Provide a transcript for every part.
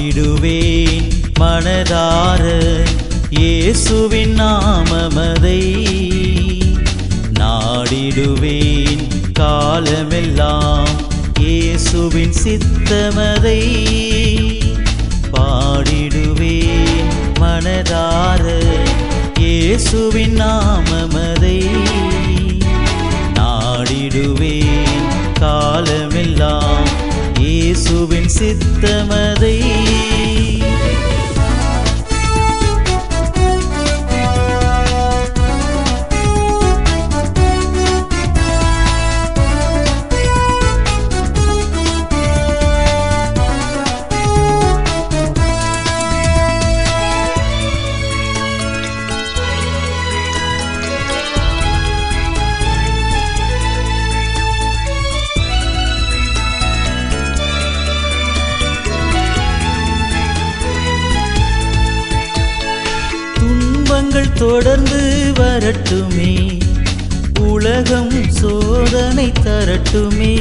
பாடிடுவேன் மனதார இயேசுவின் நாமமதை, நாடிடுவேன் காலமெல்லாம் இயேசுவின் சித்தமதை. பாடிடுவேன் மனதார இயேசுவின் நாமமதை, நாடிடுவேன் காலமெல்லாம் இயேசுவின் சித்தமதை. தொடர்ந்து வரட்டுமே, உலகம் சோதனை தரட்டுமே.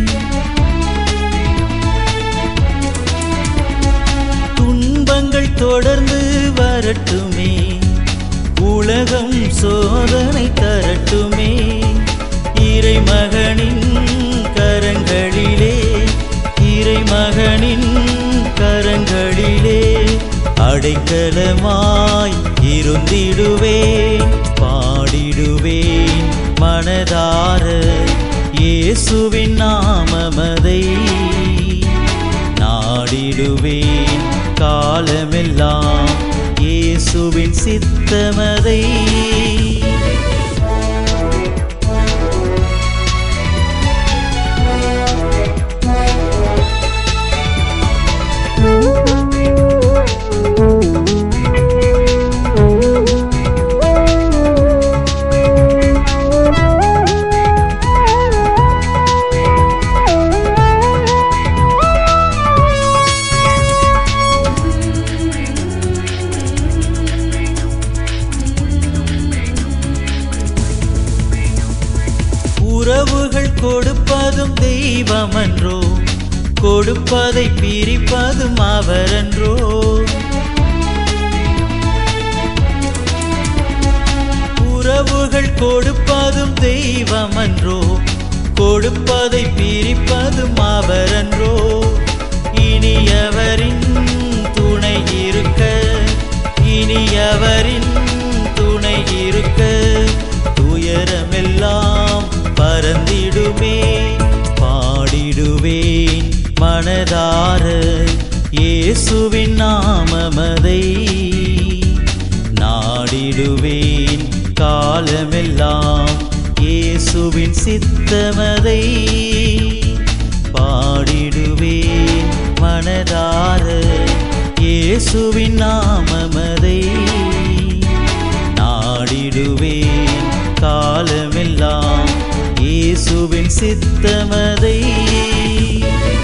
துன்பங்கள் தொடர்ந்து வரட்டுமே, உலகம் சோதனை தரட்டுமே. இறைமகனின் கரங்களிலே, இறைமகனின் கரங்களிலே அடைக்கலமாய் இருந்திடுவேன். பாடிடுவேன் மனதார இயேசுவின் நாமமதை, நாடிடுவேன் காலமெல்லாம் இயேசுவின் சித்தமதை. உறவுகள் கொடுப்பதும் தெய்வமன்றோ, கொடுப்பதை பிரிப்பதும் அவரன்றோ. உறவுகள் கொடுப்பதும் தெய்வமன்றோ, கொடுப்பதை பிரிப்பதும் அவரன்றோ. இனியவரின் துணை இருக்க, இனியவரின் துணை இருக்க துயரமெல்லாம் பறந்திடுமே. பாடிடுவேன் மனதார இயேசுவின் நாமமதை, நாடிடுவேன் காலமெல்லாம் இயேசுவின் சித்தமதை. பாடிடுவேன் மனதார இயேசுவின் நாமமதை, நாடிடுவேன் காலமெல்லாம் இயேசுவின் சித்தமதை.